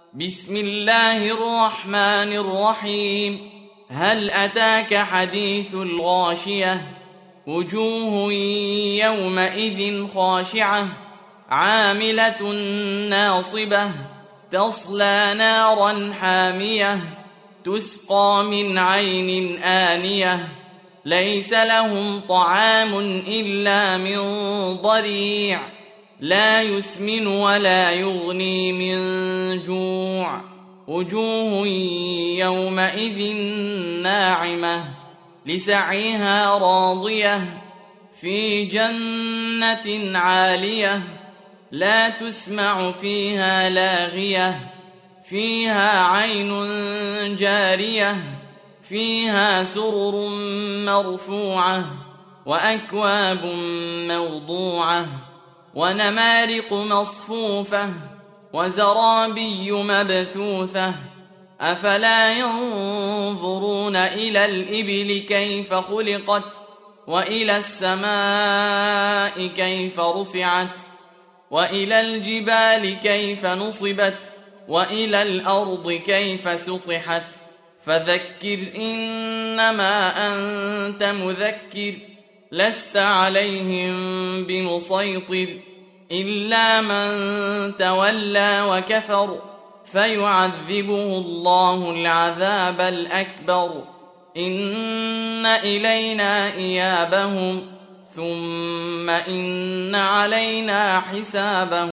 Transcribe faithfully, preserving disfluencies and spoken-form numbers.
بسم الله الرحمن الرحيم. هل أتاك حديث الغاشية؟ وجوه يومئذ خاشعة عاملة ناصبة تصلى نارا حامية تسقى من عين آنية ليس لهم طعام إلا من ضريع لا يسمن ولا يغني من جوع. وجوه يومئذ ناعمة لسعيها راضية في جنة عالية لا تسمع فيها لاغية فيها عين جارية فيها سرر مرفوعة وأكواب موضوعة ونمارق مصفوفة وزرابي مبثوثة أفلا ينظرون إلى الإبل كيف خلقت وإلى السماء كيف رفعت وإلى الجبال كيف نصبت وإلى الأرض كيف سطحت فذكر إنما أنت مذكر لست عليهم بمسيطر إلا من تولى وكفر فيعذبه الله العذاب الأكبر. إن إلينا إيابهم ثم إن علينا حسابهم.